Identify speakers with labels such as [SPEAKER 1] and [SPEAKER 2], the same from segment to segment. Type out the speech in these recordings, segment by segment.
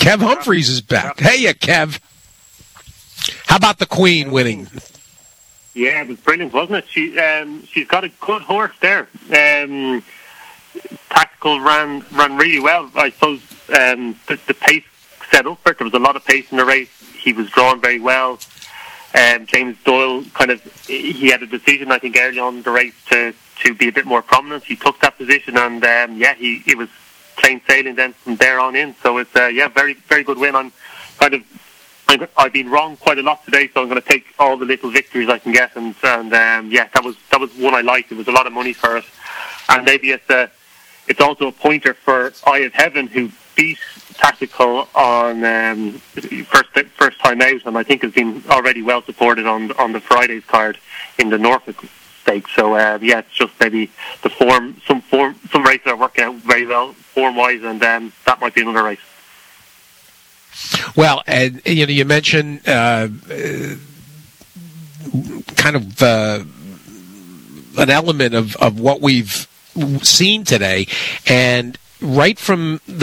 [SPEAKER 1] Kev Humphreys is back. Hey, Kev. How about the Queen winning?
[SPEAKER 2] Yeah, it was brilliant, wasn't it? She's got a good horse there. Tactical ran really well. I suppose the pace set up for it. There was a lot of pace in the race. He was drawn very well. James Doyle he had a decision, I think, early on in the race to be a bit more prominent. He took that position, and it was plain sailing then from there on in. So it's very, very good win. I've been wrong quite a lot today, so I'm going to take all the little victories I can get, and that was one I liked. It was a lot of money for us, and maybe it's also a pointer for Eye of Heaven, who beat Tactical on first time out, and I think has been already well supported on the Friday's card in the Norfolk Stakes. So it's just maybe the form. Some races are working out very well form wise, and that might be another race.
[SPEAKER 1] Well, and you mentioned kind of an element of what we've seen today, and right from the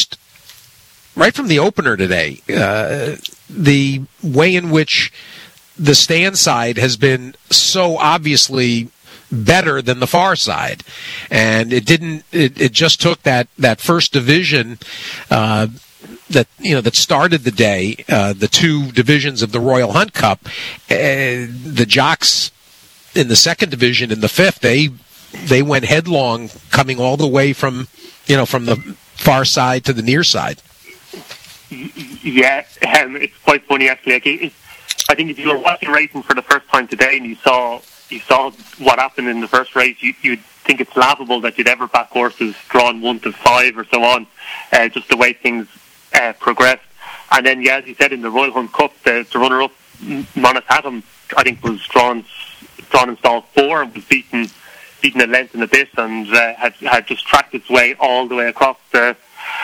[SPEAKER 1] opener today, the way in which the stand side has been so obviously better than the far side, and it just took that first division that started the day, the two divisions of the Royal Hunt Cup. The jocks in the second division and the fifth, they went headlong, coming all the way from the far side to the near side.
[SPEAKER 2] Yeah, it's quite funny actually. I think if you were watching racing for the first time today and you saw what happened in the first race, you'd think it's laughable that you'd ever back horses drawn 1 to 5 or so on, just the way things progressed. And then, as you said, in the Royal Hunt Cup, the runner-up, Monas Hatem, I think was drawn in stall 4 and was beaten a length and a bit, and had just tracked its way all the way across from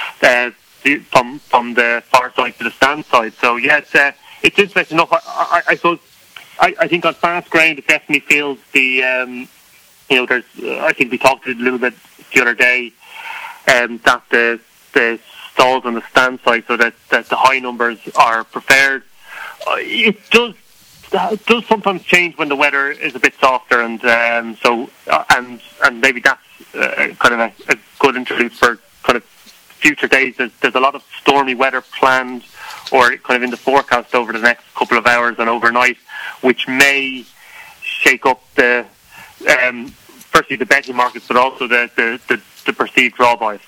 [SPEAKER 2] the far side to the stand side. So it's interesting enough. I suppose I think on fast ground it definitely feels the there's I think we talked a little bit the other day that the stalls on the stand side, so that the high numbers are preferred. It does sometimes change when the weather is a bit softer, and maybe that's kind of a good interlude for kind of future days. There's a lot of stormy weather planned, or kind of in the forecast over the next couple of hours and overnight, which may shake up the firstly the betting markets, but also the perceived draw buys.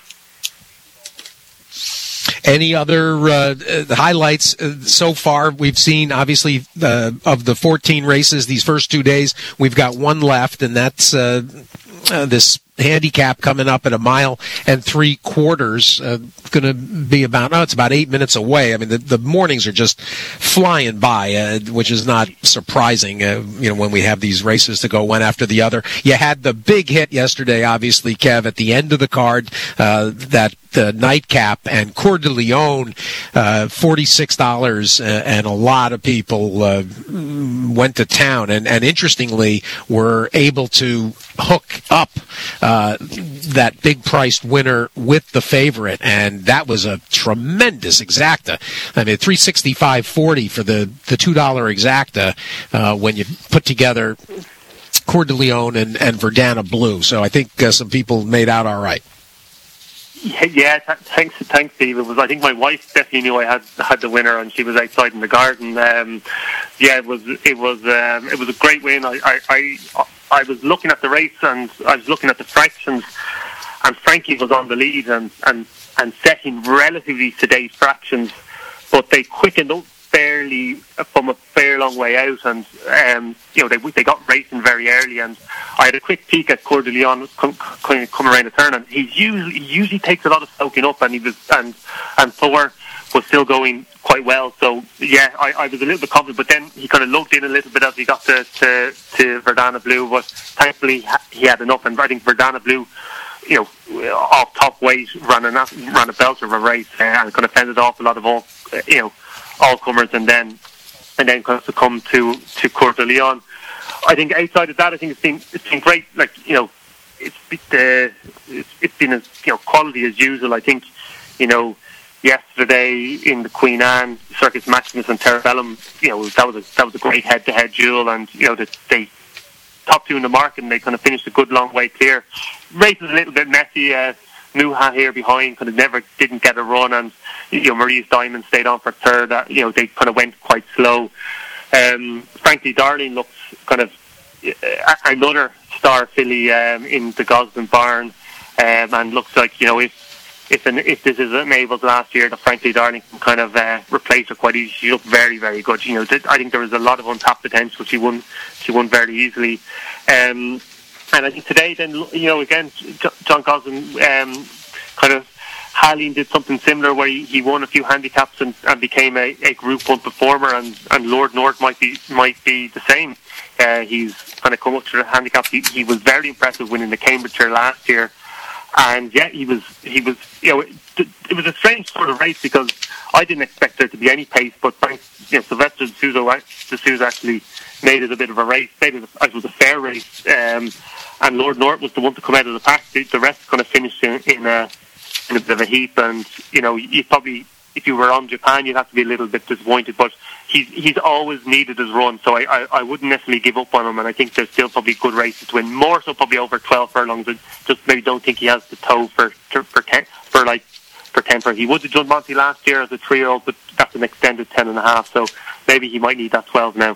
[SPEAKER 1] Any other highlights so far? We've seen, obviously, of the 14 races these first 2 days, we've got one left, and that's this handicap coming up at 1 3/4 miles. Going to be it's about 8 minutes away. I mean, the mornings are just flying by, which is not surprising, when we have these races to go one after the other. You had the big hit yesterday, obviously, Kev, at the end of the card, that nightcap, and Coeur de Leon, $46, and a lot of people went to town, and interestingly were able to hook up that big priced winner with the favorite, and that was a tremendous exacta. I mean, $365.40 for the $2 exacta when you put together Coeur de Leon and Verdana Blue. So I think some people made out all right.
[SPEAKER 2] Yeah, thanks, Steve. I think my wife definitely knew I had the winner, and she was outside in the garden. It was a great win. I was looking at the race, and I was looking at the fractions, and Frankie was on the lead and setting relatively sedate fractions, but they quickened up fairly from a fair long way out, and they got racing very early, and I had a quick peek at Coeur de Leon come around the turn, and he usually takes a lot of soaking up, and Thor was still going quite well. So I was a little bit confident, but then he kind of lugged in a little bit as he got to Verdana Blue, but thankfully he had enough, and I think Verdana Blue, off top weight, ran a belter of a race, and kind of fended off a lot of all comers, and then kind of succumbed to Coeur de Leon. I think outside of that, I think it's been great. Like it's been as quality as usual. I think yesterday in the Queen Anne, Circus Maximus and Terrabellum. That was a great head-to-head duel, and they top two in the market, and they kind of finished a good long way clear. Race is a little bit messy. Nuha here behind didn't get a run, and Marie's Diamond stayed on for third. They kind of went quite slow. Frankly, Darling looks kind of another star filly in the Gosden barn, and looks like if this is Mabel's last year, that Frankly Darling can kind of replace her quite easily. She looked very, very good. I think there was a lot of untapped potential. She won very easily. And I think today, then, again, John Gosden kind of Halleen did something similar where he won a few handicaps and became a Group 1 performer, and Lord North might be the same. He's kind of come up to the handicap. He was very impressive winning the Cambridgeshire last year. And yeah, he was. It was a strange sort of race because I didn't expect there to be any pace. But Sylvester de Souza actually made it a bit of a race. Made it, I suppose, a fair race. And Lord North was the one to come out of the pack. The rest kind of finished in a bit of a heap. And you probably, if you were on Japan, you'd have to be a little bit disappointed. But he's always needed his run, so I wouldn't necessarily give up on him, and I think there's still probably good races to win. More so probably over 12 furlongs. I just maybe don't think he has the toe for temper. He would have done Monty last year as a 3-year-old, but that's an extended 10.5, so maybe he might need that 12 now.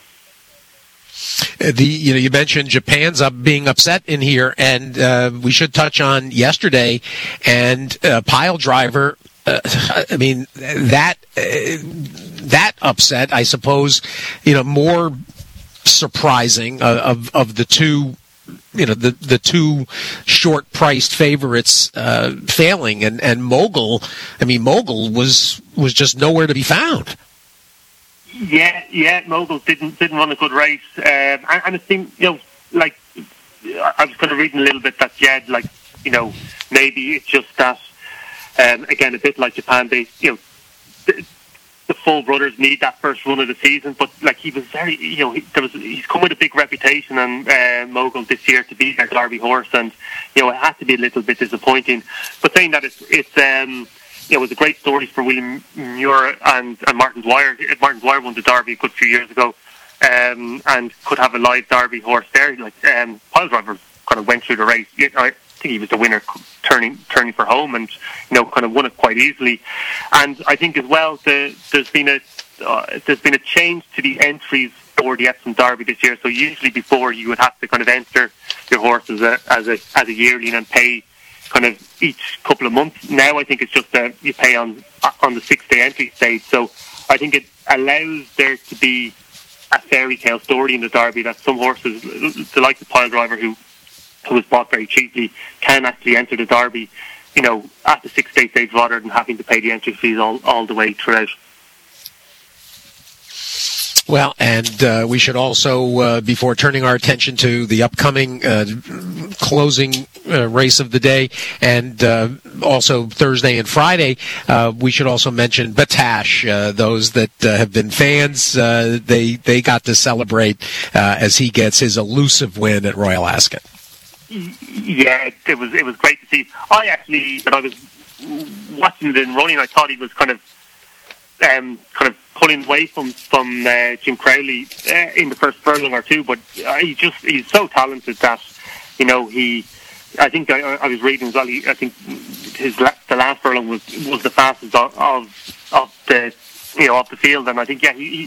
[SPEAKER 1] You mentioned Japan's being upset in here, and we should touch on yesterday and Pile Driver. I mean, that upset, I suppose, more surprising of the two, the two short-priced favorites failing, and Mogul. I mean, Mogul was just nowhere to be found.
[SPEAKER 2] Yeah, Mogul didn't run a good race, and I think I was kind of reading a little bit that maybe it's just that. Again, a bit like Japan, the full brothers need that first run of the season. But he was very, he's come with a big reputation, and Mogul this year to be their Derby horse, and it had to be a little bit disappointing. But saying that, it was a great story for William Muir and Martin Dwyer. Martin Dwyer won the Derby a good few years ago, and could have a live Derby horse there. Pile Driver kind of went through the race. I think he was the winner turning for home, and kind of won it quite easily. And I think as well there's been a change to the entries for the Epsom Derby this year. So usually before you would have to kind of enter your horse as a yearling and pay kind of each couple of months. Now I think it's just you pay on the 6-day entry stage. So I think it allows there to be a fairy tale story in the Derby, that some horses, the likes of Pile Driver, who was bought very cheaply, can actually enter the Derby, at the 6-day stage rather than having to pay the entry fees all the way throughout.
[SPEAKER 1] Well, and we should also, before turning our attention to the upcoming closing race of the day, and also Thursday and Friday, we should also mention Batash. Those that have been fans, they got to celebrate as he gets his elusive win at Royal Ascot.
[SPEAKER 2] Yeah, it was great to see. When I was watching it in running, I thought he was kind of pulling away from Jim Crowley in the first furlong or two, but he's so talented that I think I was reading as well. I think the last furlong was the fastest of the field, and I think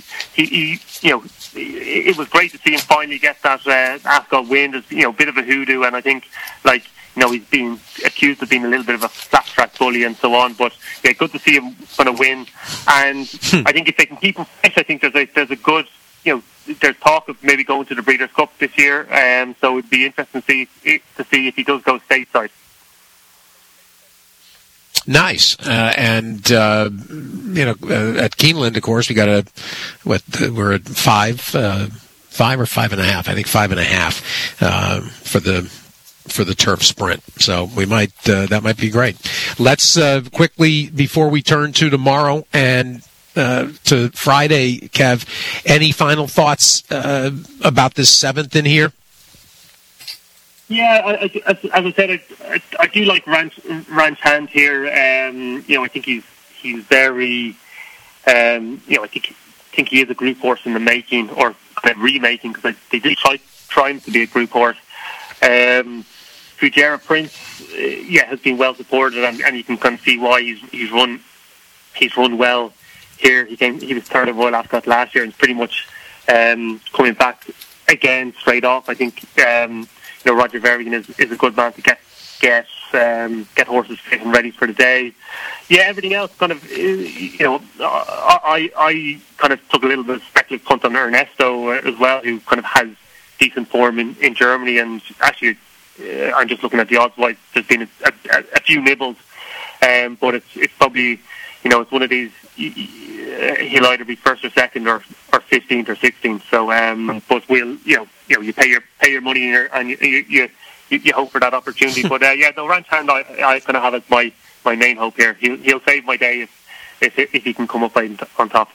[SPEAKER 2] it was great to see him finally get that Ascot win. There's a bit of a hoodoo, and I think he's been accused of being a little bit of a flat track bully and so on. But yeah, good to see him kind of win. And I think if they can keep him fresh, I think there's a good there's talk of maybe going to the Breeders' Cup this year. So it'd be interesting to see if he does go stateside.
[SPEAKER 1] Nice, and at Keeneland, of course, we got we're at 5 or 5.5. I think 5.5 for the turf sprint. So we might that might be great. Let's quickly, before we turn to tomorrow and to Friday, Kev, any final thoughts about this 7th in here?
[SPEAKER 2] Yeah, as I said, I do like Ranch Hand here. I think he's he's very, I think he is a group horse in the making, or remaking, because they did try him to be a group horse. Fujairah Prince, has been well supported, and you can kind of see why he's run well here. He was third at Royal Ascot last year, and pretty much coming back again straight off. I think Roger Varian is a good man to get horses fit and ready for the day. Yeah, everything else kind of, I kind of took a little bit of speculative punt on Ernesto as well, who kind of has decent form in Germany, and actually I'm just looking at the odds wise, there's been a few nibbles, but it's probably, it's one of these, he'll either be first or second or 15th or 16th. So, but we'll, you pay your money and you hope for that opportunity. But no, Ranch Hand I kind of have as my main hope here. He'll save my day if he can come up on top.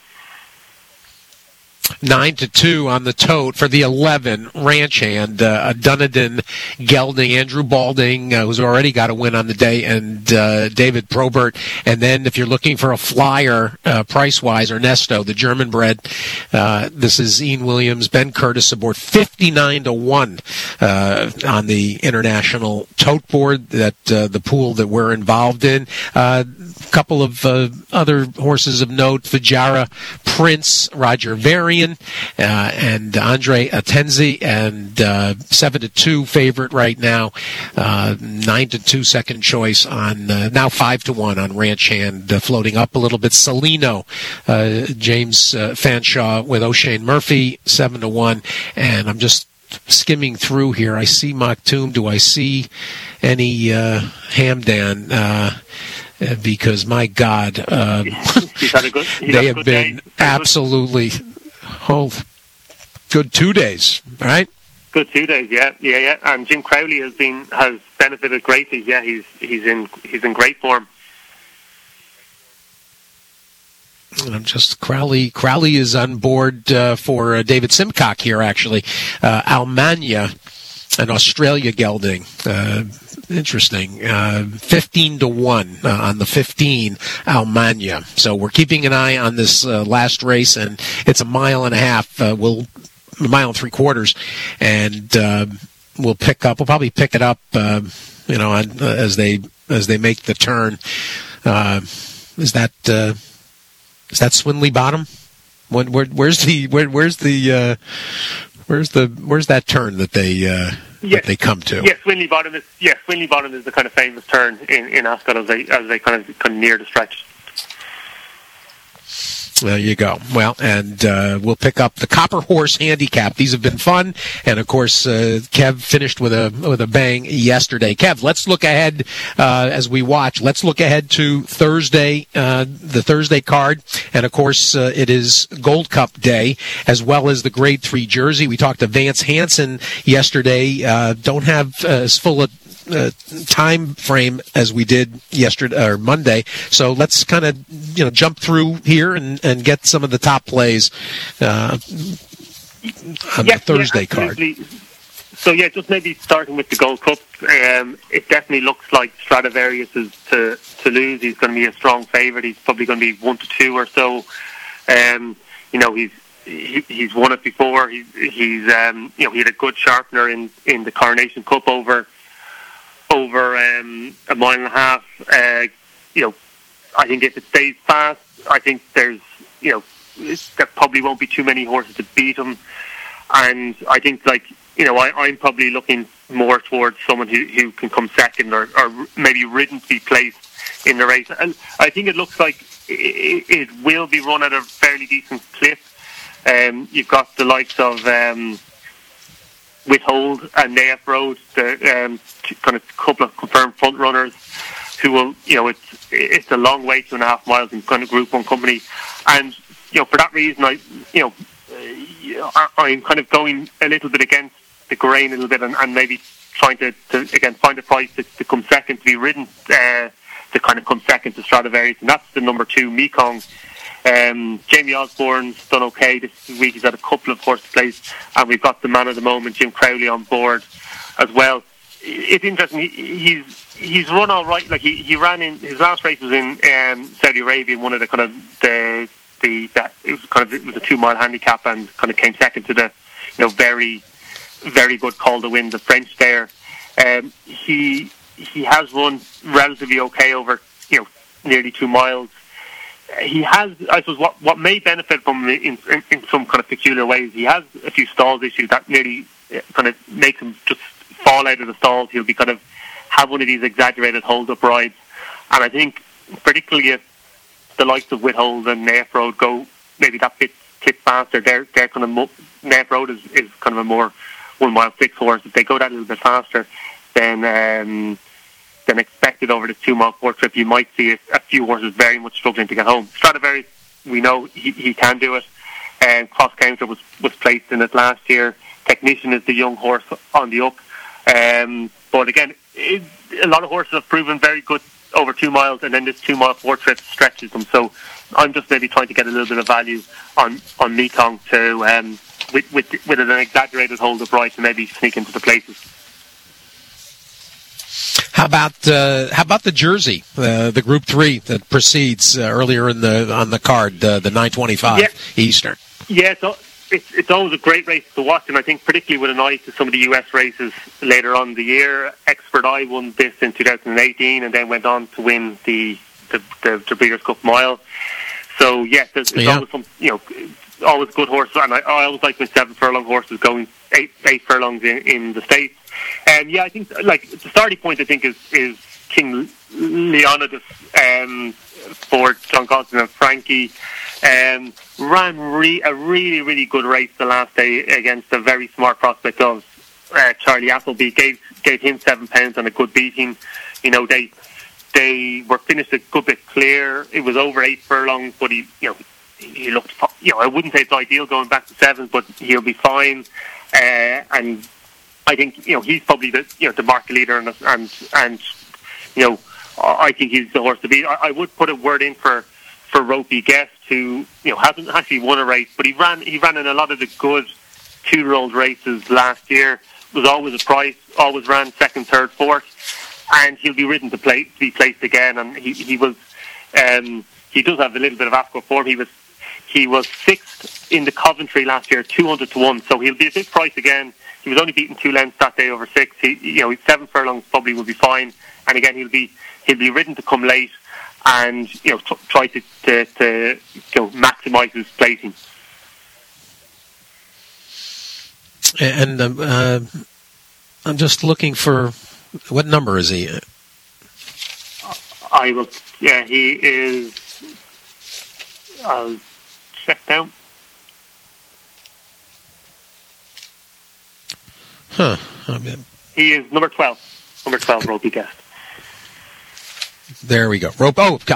[SPEAKER 1] 9-2 on the tote for the 11 Ranch Hand. Dunedin Gelding, Andrew Balding, who's already got a win on the day, and David Probert. And then if you're looking for a flyer, price-wise, Ernesto, the German bred, this is Ian Williams, Ben Curtis aboard 59-1 on the international tote board, that the pool that we're involved in. Couple of other horses of note: Fujairah Prince, Roger Varian, and Andre Atenzi, and 7-2 favorite right now, 9-2 second choice on now 5-1 on Ranch Hand, floating up a little bit. Salino, James Fanshawe with O'Shane Murphy, 7-1, and I'm just skimming through here. I see Maktoum. Do I see any Hamdan? Because my God, they have been absolutely good 2 days, right?
[SPEAKER 2] Good 2 days, yeah. And Jim Crowley has benefited greatly. Yeah, he's in great form.
[SPEAKER 1] I'm just Crowley is on board for David Simcock here, actually. Almania, an Australia gelding. Interesting. 15-1 on the 15 Almania. So we're keeping an eye on this last race, and it's a mile and a half. A mile and 3/4, and we'll probably pick it up. As they make the turn. Is that Swinley Bottom? Where's that turn that they? They come to.
[SPEAKER 2] Yes, Swinley Bottom is the kind of famous turn in Ascot as they kind of near the stretch.
[SPEAKER 1] There you go. Well, and we'll pick up the Copper Horse Handicap. These have been fun, and of course, Kev finished with a bang yesterday. Kev, let's look ahead as we watch. Let's look ahead to Thursday, the Thursday card, and of course, it is Gold Cup Day as well as the Grade 3 Jersey. We talked to Vance Hansen yesterday. Don't have as full a time frame as we did yesterday or Monday, so let's kind of jump through here and get some of the top plays on the Thursday card.
[SPEAKER 2] So just maybe starting with the Gold Cup, it definitely looks like Stradivarius is to lose. He's going to be a strong favourite. He's probably going to be 1-2 or so. He's won it before. He had a good sharpener in the Coronation Cup over a mile and a half. I think if it stays fast, I think there probably won't be too many horses to beat him. And I think I'm probably looking more towards someone who can come second or maybe ridden to be placed in the race. And I think it looks like it will be run at a fairly decent clip. You've got the likes of Withhold and Naif Road, the kind of couple of confirmed front runners who will, it's a long way, 2.5 miles in kind of Group 1 company, and for that reason, I'm kind of going a little bit against the grain a little bit, and maybe trying to again find a price to come second, to be ridden to kind of come second to Stradivarius, and that's the number 2 Mekong. Jamie Osborne's done okay this week. He's had a couple of horse plays, and we've got the man of the moment, Jim Crowley, on board as well. it's interesting. He's run all right. Like he ran in his last race was in Saudi Arabia, in one of the kind of it was a 2 mile handicap, and kind of came second to the very, very good Col de Wind, the French there. He has run relatively okay over nearly 2 miles. He has, I suppose, what may benefit from in some kind of peculiar ways. He has a few stalls issues that nearly kind of makes him just fall out of the stalls. He'll be kind of have one of these exaggerated hold-up rides, and I think particularly if the likes of Withold and Naif Road go maybe that bit faster, they're kind of Naif Road is kind of a more 1 mile 6 horse. If they go that little bit faster than expected over the 2 mile 4 trip, you might see a few horses very much struggling to get home. Stradivarius, we know he can do it, and Cross Counter was placed in it last year. Technician is the young horse on the up, but again, a lot of horses have proven very good over 2 miles, and then this 2 mile 4 trip stretches them. So I'm just maybe trying to get a little bit of value on Mekong to with an exaggerated hold up right to maybe sneak into the places.
[SPEAKER 1] How about the Jersey, the Group 3 that precedes earlier on the card, the 925 Eastern?
[SPEAKER 2] Yeah, so it's always a great race to watch, and I think particularly with an eye to some of the US races later on in the year. Expert Eye won this in 2018, and then went on to win the Breeders' Cup Mile. So yes, it's always some always good horses, and I always like my 7 furlong horses going 8 furlongs in the States. And I think like the starting point I think is King Leonidas for John Gosden and Frankie. Ran a really, really good race the last day against a very smart prospect of Charlie Appleby. Gave him £7 and a good beating. They were finished a good bit clear. It was over 8 furlongs, but he looked. I wouldn't say it's ideal going back to 7, but he'll be fine. And I think he's probably the market leader, and I think he's the horse to beat. I would put a word in for Ropey Guest, who hasn't actually won a race, but he ran in a lot of the good 2-year-old races last year. Was always a price, always ran 2nd, 3rd, 4th, and he'll be ridden to be placed again. And he does have a little bit of Ascot form. He was 6th in the Coventry last year, 200-1. So he'll be a big price again. He was only beaten 2 lengths that day over 6. 7 furlongs probably will be fine. And again, he'll be ridden to come late, and try to maximise his placing.
[SPEAKER 1] And I'm just looking for what number is he?
[SPEAKER 2] I will. Yeah, he is. I'll check down.
[SPEAKER 1] Huh.
[SPEAKER 2] He is number 12. Number 12, Ropey Guest.
[SPEAKER 1] There we go. He's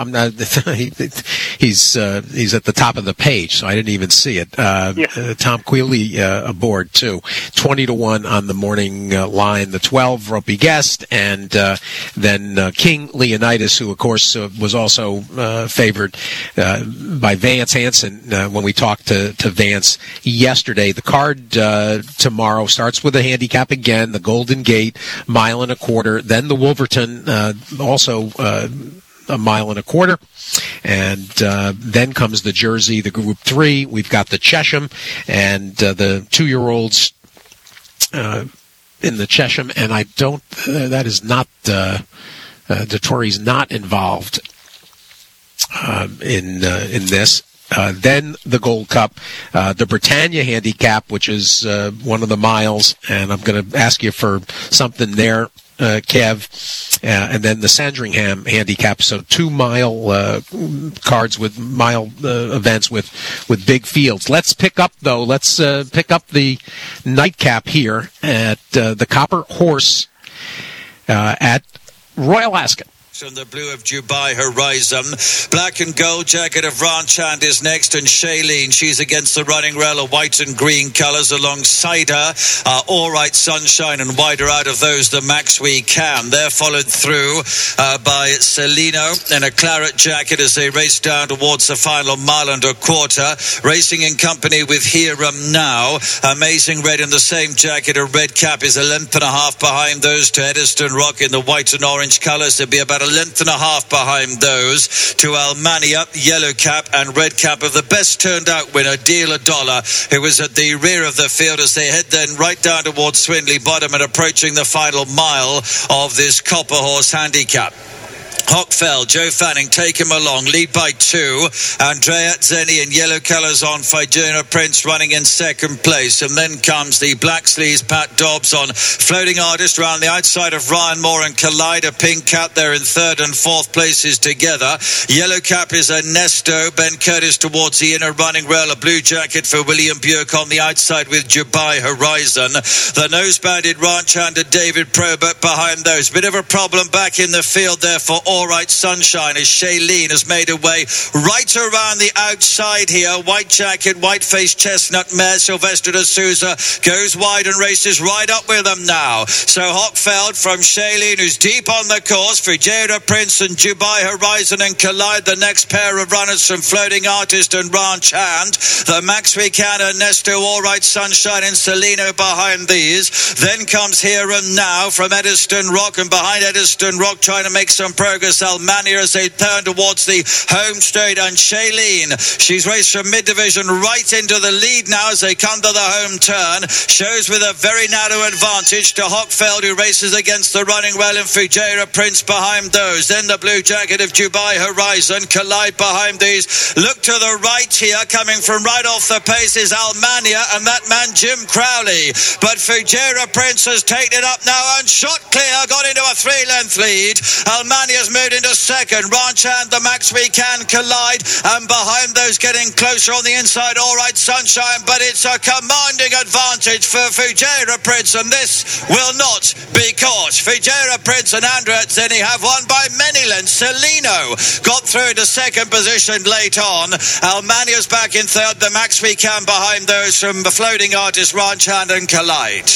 [SPEAKER 1] at the top of the page, so I didn't even see it. Tom Quealy aboard too. 20-1 on the morning line. The 12 Ropey Guest, and then King Leonidas, who of course was also favored by Vance Hansen when we talked to Vance yesterday. The card tomorrow starts with a handicap again. The Golden Gate, 1.25 miles. Then the Wolverton, also. 1.25 miles, and then comes the Jersey, the Group 3. We've got the Chesham and the 2-year-olds in the Chesham, and I don't. That is not Dettori's not involved in this. Then the Gold Cup, the Britannia handicap, which is one of the miles, and I'm going to ask you for something there. Kev, and then the Sandringham handicap. So 2 mile cards with mile events with big fields. Let's pick up the nightcap here at the Copper Horse at Royal Ascot.
[SPEAKER 3] And the blue of Dubai Horizon. Black and gold jacket of Ranchand is next, and Shailene, she's against the running rail of white and green colours. Alongside her, All Right Sunshine, and wider out of those, the Max We Can. They're followed through by Celino in a claret jacket as they race down towards the final mile and a quarter. Racing in company with Here Now. Amazing Red in the same jacket. A red cap is a length and a half behind those to Eddystone Rock in the white and orange colours. There'll be about a length and a half behind those to Almania, yellow cap and red cap of the best turned out winner, Deal a Dollar, who was at the rear of the field as they head then right down towards Swindley Bottom and approaching the final mile of this Copper Horse handicap. Hockfeld, Joe Fanning, take him along, lead by 2. Andrea Zeni in yellow colours on Fiona Prince running in second place. And then comes the Black Sleeves, Pat Dobbs on Floating Artist around the outside of Ryan Moore and Collide. A pink cap there in third and fourth places together. Yellow cap is Ernesto. Ben Curtis towards the inner running rail. A blue jacket for William Burke on the outside with Dubai Horizon. The nose-banded Ranchand, David Probert behind those. Bit of a problem back in the field there for All Right Sunshine as Shailene has made her way right around the outside here. White jacket, white-faced chestnut mare Sylvester de Souza goes wide and races right up with them now. So Hockfeld from Shailene, who's deep on the course. Fujairah Prince and Dubai Horizon and Collide, the next pair of runners from Floating Artist and Ranchand. The Max We Can, Ernesto, All Right Sunshine and Celino behind these. Then comes Here and Now from Eddystone Rock, and behind Eddystone Rock trying to make some progress Almania as they turn towards the home straight, and Shailene, she's raced from mid-division right into the lead now as they come to the home turn. Shows with a very narrow advantage to Hockfeld, who races against the running rail, and Fujairah Prince behind those. Then the blue jacket of Dubai Horizon, Collide behind these. Look to the right here, coming from right off the pace is Almania and that man Jim Crowley. But Fujairah Prince has taken it up now and shot clear, got into a 3-length lead. Almania's moved into second. Ranchand, the Max We Can, Collide, and behind those getting closer on the inside, All Right Sunshine, but it's a commanding advantage for Fujairah Prince, and this will not be caught. Fujairah Prince and Andrea Zeni have won by many lengths. Celino got through to second position late on. Almania's back in third. The Max We Can behind those from the Floating Artist, Ranchand and Collide.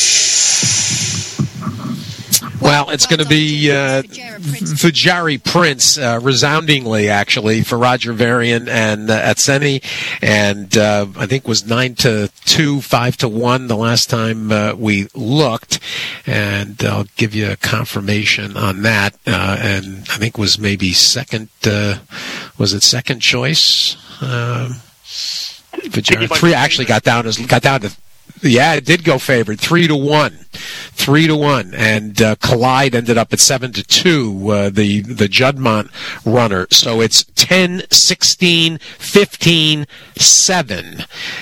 [SPEAKER 1] Well, it's going to be Fujairah Prince, resoundingly, actually, for Roger Varian and Atseni, and I think was 9-2, 5-1 the last time we looked, and I'll give you a confirmation on that. And I think was maybe second. Was it second choice? Fujairah 3 actually got down to. Yeah, it did go favored, 3-1, and Collide ended up at 7-2. The Juddmonte runner, so it's 10-16, 15-7.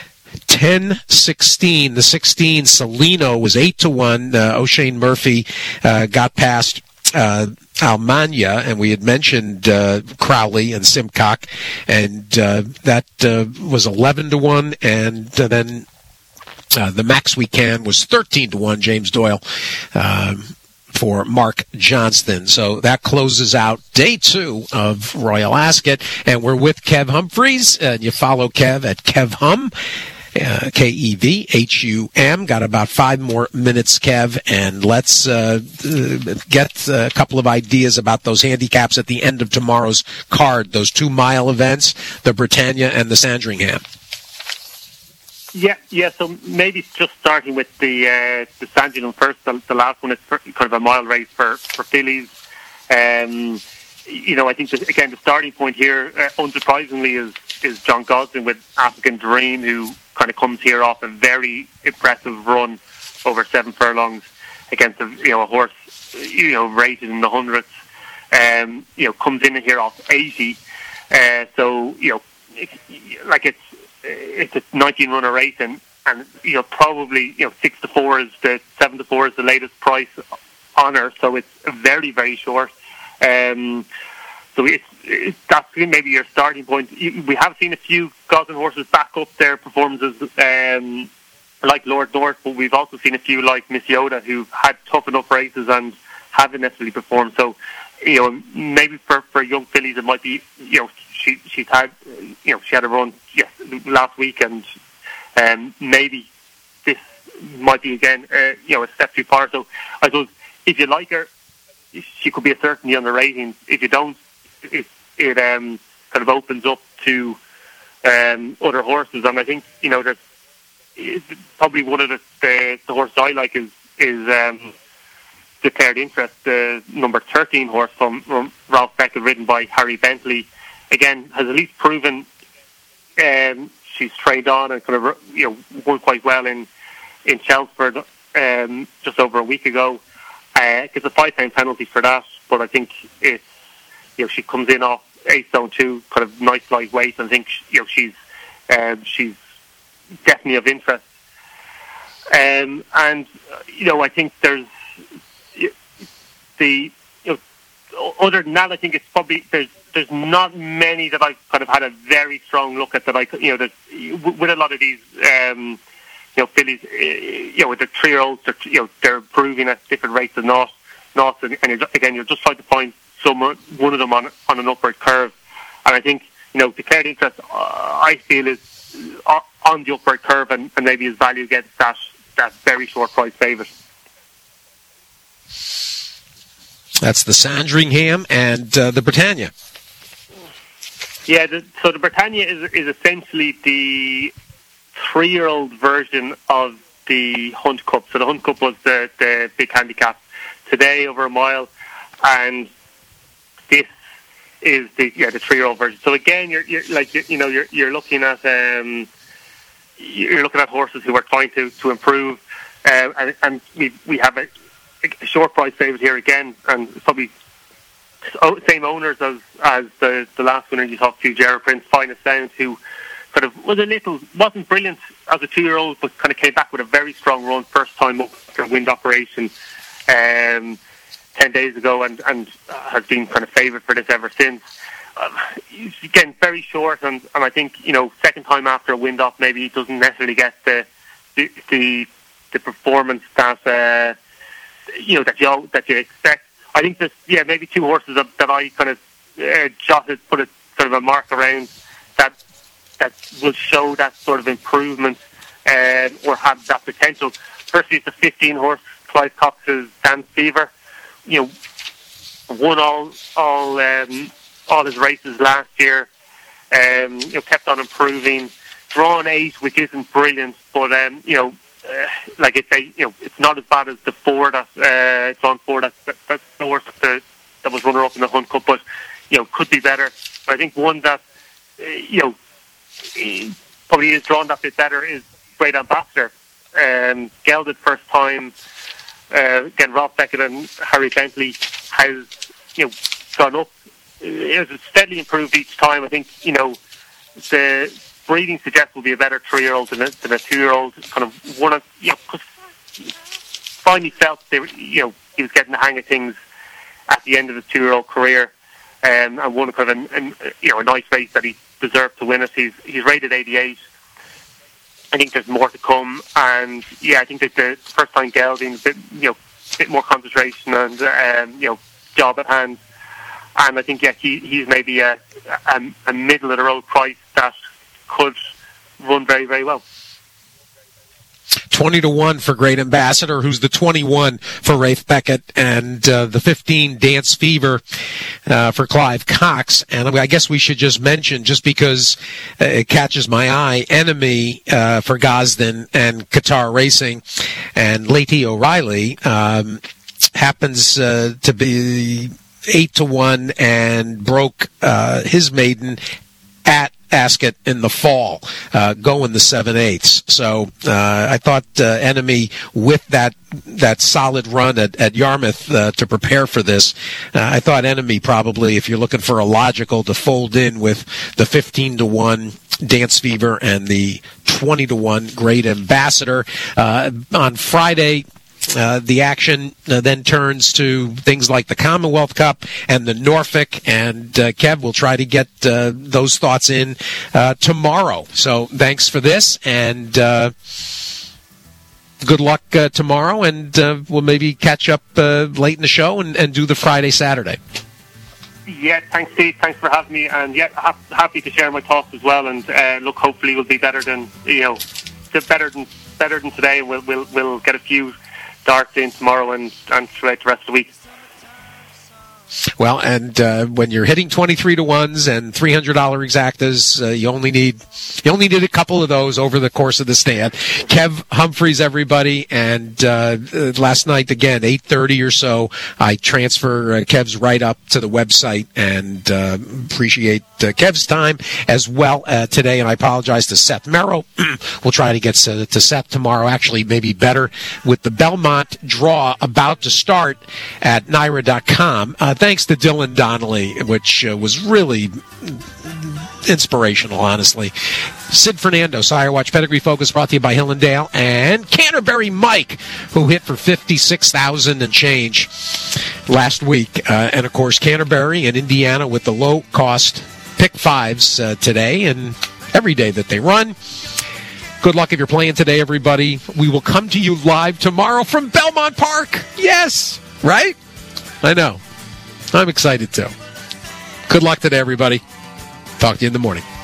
[SPEAKER 1] 10-16. The 16, Celino was 8-1. O'Shane Murphy got past Almania, and we had mentioned Crowley and Simcock, and that was 11-1, and then the Max We Can was 13-1, James Doyle, for Mark Johnston. So that closes out day 2 of Royal Ascot, and we're with Kev Humphreys, and you follow Kev at KevHum, KEVHUM. Got about 5 more minutes, Kev, and let's get a couple of ideas about those handicaps at the end of tomorrow's card, those 2-mile events, the Britannia and the Sandringham.
[SPEAKER 2] Yeah. So maybe just starting with the Sandringham first. The last one is kind of a mile race for fillies. I think that, again, the starting point here, unsurprisingly, is John Gosling with African Dream, who kind of comes here off a very impressive run over 7 furlongs against a horse rated in the hundreds. Comes in here off 80. It's a 19-runner race, and probably 6-4 is the 7-4 is the latest price on her, so it's very, very short. So that's maybe your starting point. We have seen a few Gosling horses back up their performances, like Lord North, but we've also seen a few like Miss Yoda who had tough enough races and haven't necessarily performed. So maybe for young fillies it might be, she's had, she had a run last week, and maybe this might be again, a step too far. So I suppose if you like her, she could be a certainty on the ratings. If you don't, it kind of opens up to other horses, and I think there's probably one of the horses I like is Declared Interest, the number 13 horse from Ralph Beckett, ridden by Harry Bentley. Again, has at least proven she's trained on and kind of won quite well in Chelmsford just over a week ago. Gets a £5 penalty for that, but I think it's she comes in off 8 stone 2, kind of nice lightweight, and I think she's definitely of interest. And I think there's other than that, I think it's probably there's not many that I've kind of had a very strong look at that with a lot of these fillies, with the 3-year-olds, they're improving at different rates of knots, and again, you're just trying to find one of them on an upward curve, and I think Declared Interest, I feel, is on the upward curve, and maybe his value against that very short price favourite.
[SPEAKER 1] That's the Sandringham and the Britannia.
[SPEAKER 2] Yeah, so the Britannia is essentially the 3-year-old version of the Hunt Cup. So the Hunt Cup was the big handicap today over a mile, and this is the 3-year-old version. So again, you're looking at horses who are trying to improve, and we have a short price favourite here again, and probably same owners as the last winner you talked to, Gerard Prince, Finest Sound, who kind of wasn't brilliant as a 2-year-old, but kind of came back with a very strong run, first time up after a wind operation 10 days ago, and has been kind of favoured for this ever since. Again, very short, and I think second time after a wind off, maybe he doesn't necessarily get the performance that that you expect. I think there's maybe 2 horses that I kind of put a sort of a mark around that will show that sort of improvement or have that potential. Firstly, it's the 15 horse Clive Cox's Dance Fever. Won all his races last year. Kept on improving. Drawn 8, which isn't brilliant, but it's not as bad as the 4 that's drawn 4. That's the horse that was runner up in the Hunt Cup, but could be better. But I think one that probably is drawn that bit better is Great Ambassador. Gelded first time. Again, Ralph Beckett and Harry Bentley has gone up. It has steadily improved each time. I think the breeding suggests will be a better 3-year-old than a 2-year-old. Kind of one of finally felt he was getting the hang of things at the end of his 2-year-old career, and won kind of a nice race that he deserved to win it. He's rated 88. I think there's more to come, and I think that the first time gelding, a bit more concentration and job at hand, and I think he's maybe a middle of the road price that could run very, very well.
[SPEAKER 1] 20-1 for Great Ambassador, who's the 21 for Rafe Beckett, and the 15 Dance Fever for Clive Cox. And I guess we should just mention, just because it catches my eye, Enemy for Gosden and Qatar Racing, and Lady O'Reilly happens to be 8-1 and broke his maiden at Ascot in the fall, going the 7/8. So I thought Enemy, with that solid run at Yarmouth to prepare for this, I thought Enemy probably, if you're looking for a logical to fold in with the 15-1 Dance Fever and the 20-1 Great Ambassador. On Friday, the action then turns to things like the Commonwealth Cup and the Norfolk, and Kev will try to get those thoughts in tomorrow. So thanks for this, and good luck tomorrow, and we'll maybe catch up late in the show and do the Friday, Saturday.
[SPEAKER 2] Yeah, thanks, Steve. Thanks for having me. And yeah, happy to share my thoughts as well. And look, hopefully we'll be better than better than today. We'll get a few darts in tomorrow and throughout the rest of the week.
[SPEAKER 1] Well, and when you're hitting 23 to 1s and $300 exactas, you only need a couple of those over the course of the stand. Kev Humphreys, everybody, and last night again, 8:30 or so, I transfer Kev's right up to the website, and appreciate Kev's time as well today. And I apologize to Seth Merrow. We'll try to get to Seth tomorrow. Actually, maybe better with the Belmont draw about to start at NYRA.com. Thanks to Dylan Donnelly, which was really inspirational, honestly. Sid Fernando, Sire Watch Pedigree Focus, brought to you by Hill and Dale, and Canterbury Mike, who hit for 56,000 and change last week. And, of course, Canterbury and Indiana with the low-cost pick fives today and every day that they run. Good luck if you're playing today, everybody. We will come to you live tomorrow from Belmont Park. Yes, right? I know. I'm excited, too. Good luck today, everybody. Talk to you in the morning.